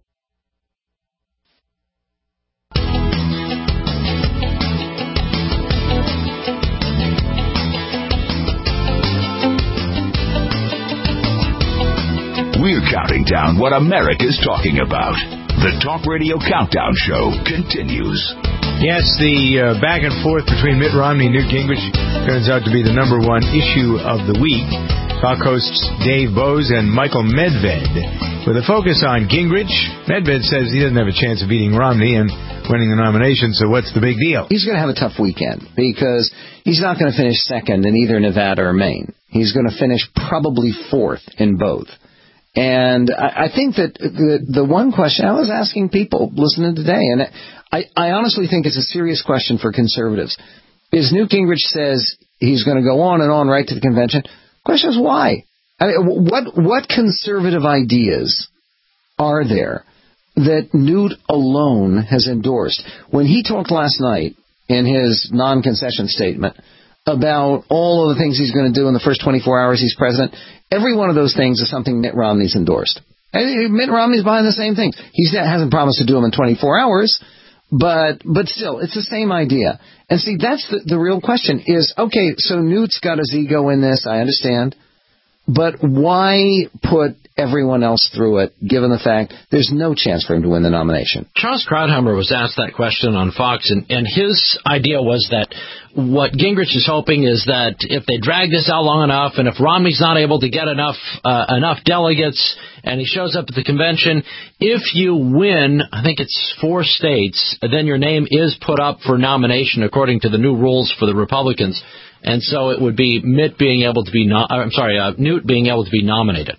We're counting down what America's talking about. The Talk Radio Countdown Show continues. Yes, the uh, back and forth between Mitt Romney and Newt Gingrich turns out to be the number one issue of the week. Talk hosts Dave Bose and Michael Medved. With a focus on Gingrich, Medved says he doesn't have a chance of beating Romney and winning the nomination, so what's the big deal? He's going to have a tough weekend because he's not going to finish second in either Nevada or Maine. He's going to finish probably fourth in both. And I, I think that the, the one question I was asking people listening today, and I, I honestly think it's a serious question for conservatives, is Newt Gingrich says he's going to go on and on right to the convention. Question is why? I mean, what what conservative ideas are there that Newt alone has endorsed? When he talked last night in his non-concession statement about all of the things he's going to do in the first twenty-four hours he's president, every one of those things is something Mitt Romney's endorsed. Mitt Romney's behind the same things. He hasn't promised to do them in twenty-four hours, but but still, it's the same idea. And see, that's the, the real question is, okay, so Newt's got his ego in this, I understand, but why put everyone else through it, given the fact there's no chance for him to win the nomination? Charles Krauthammer was asked that question on Fox, and, and his idea was that what Gingrich is hoping is that if they drag this out long enough, and if Romney's not able to get enough uh, enough delegates, and he shows up at the convention, if you win, I think it's four states, then your name is put up for nomination according to the new rules for the Republicans. And so it would be Mitt being able to be, no- I'm sorry, uh, Newt being able to be nominated.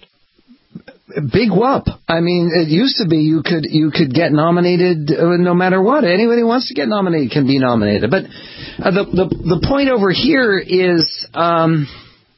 Big whoop. I mean, it used to be you could you could get nominated uh, no matter what. Anybody who wants to get nominated can be nominated. But uh, the, the the point over here is um,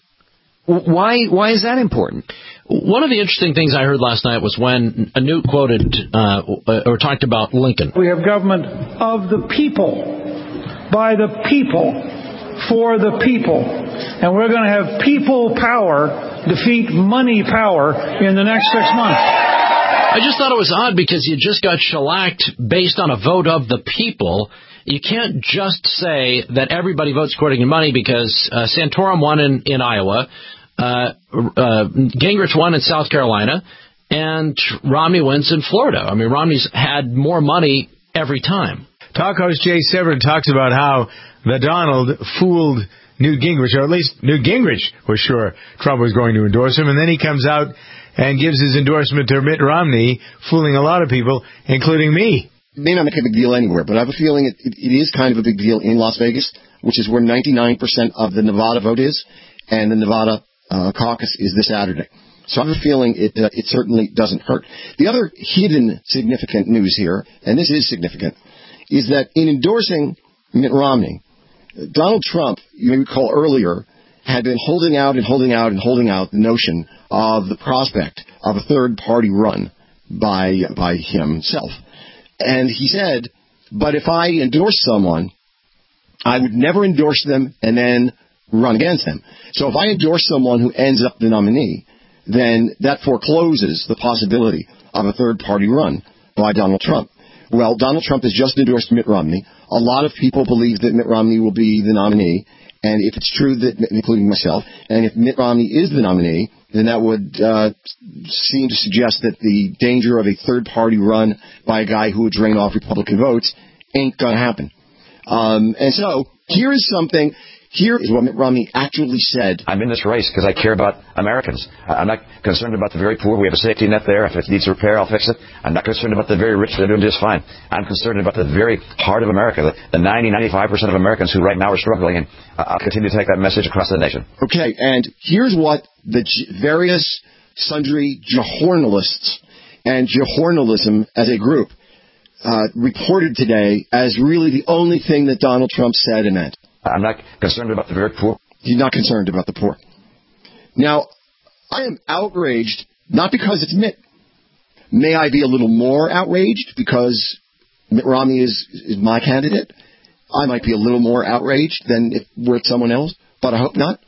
why why is that important? One of the interesting things I heard last night was when Newt quoted uh, or talked about Lincoln. We have government of the people, by the people, for the people. And we're going to have people power defeat money power in the next six months. I just thought it was odd because you just got shellacked based on a vote of the people. You can't just say that everybody votes according to money because uh, Santorum won in, in Iowa. Uh, uh, Gingrich won in South Carolina, and Romney wins in Florida. I mean, Romney's had more money every time. Talk host Jay Severin talks about how the Donald fooled Newt Gingrich, or at least Newt Gingrich was sure Trump was going to endorse him, and then he comes out and gives his endorsement to Mitt Romney, fooling a lot of people, including me. It may not make a big deal anywhere, but I have a feeling it, it, it is kind of a big deal in Las Vegas, which is where ninety-nine percent of the Nevada vote is, and the Nevada uh, caucus is this Saturday. So I have a feeling it uh, it certainly doesn't hurt. The other hidden significant news here, and this is significant, is that in endorsing Mitt Romney, Donald Trump, you may recall earlier, had been holding out and holding out and holding out the notion of the prospect of a third-party run by by himself. And he said, but if I endorse someone, I would never endorse them and then run against them. So if I endorse someone who ends up the nominee, then that forecloses the possibility of a third-party run by Donald Trump. Well, Donald Trump has just endorsed Mitt Romney. A lot of people believe that Mitt Romney will be the nominee. And if it's true, that, including myself, and if Mitt Romney is the nominee, then that would uh, seem to suggest that the danger of a third-party run by a guy who would drain off Republican votes ain't going to happen. Um, and so here is something. Here is what Mitt Romney actually said. I'm in this race because I care about Americans. I'm not concerned about the very poor. We have a safety net there. If it needs repair, I'll fix it. I'm not concerned about the very rich. They're doing just fine. I'm concerned about the very heart of America, the, the ninety, ninety-five percent of Americans who right now are struggling, and uh, I'll continue to take that message across the nation. Okay, and here's what the G- various sundry Jehornalists and Jehornalism as a group uh, reported today as really the only thing that Donald Trump said and meant. I'm not concerned about the very poor. You're not concerned about the poor. Now, I am outraged, not because it's Mitt. May I be a little more outraged because Mitt Romney is, is my candidate? I might be a little more outraged than if were it someone else, but I hope not.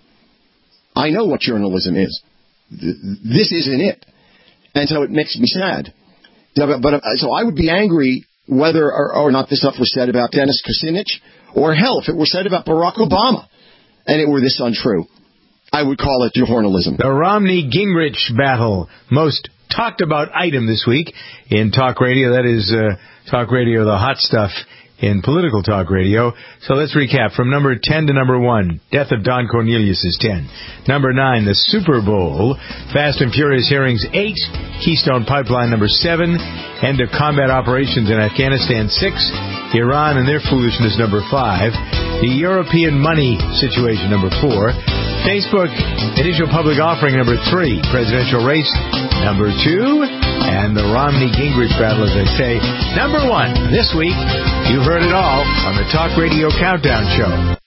I know what journalism is. This isn't it. And so it makes me sad. But, but so I would be angry whether or, or not this stuff was said about Dennis Kucinich, or hell, if it were said about Barack Obama, and it were this untrue. I would call it journalism. The Romney-Gingrich battle, most talked about item this week in talk radio. That is uh, talk radio, the hot stuff in political talk radio. So let's recap. From number ten to number one, death of Don Cornelius is ten. Number nine, the Super Bowl. Fast and Furious Hearings eight. Keystone Pipeline number seven. End of combat operations in Afghanistan six. Iran and their foolishness number five. The European money situation number four. Facebook initial public offering number three. Presidential race number two. And the Romney-Gingrich battle, as I say, number one. This week, you've heard it all on the Talk Radio Countdown Show.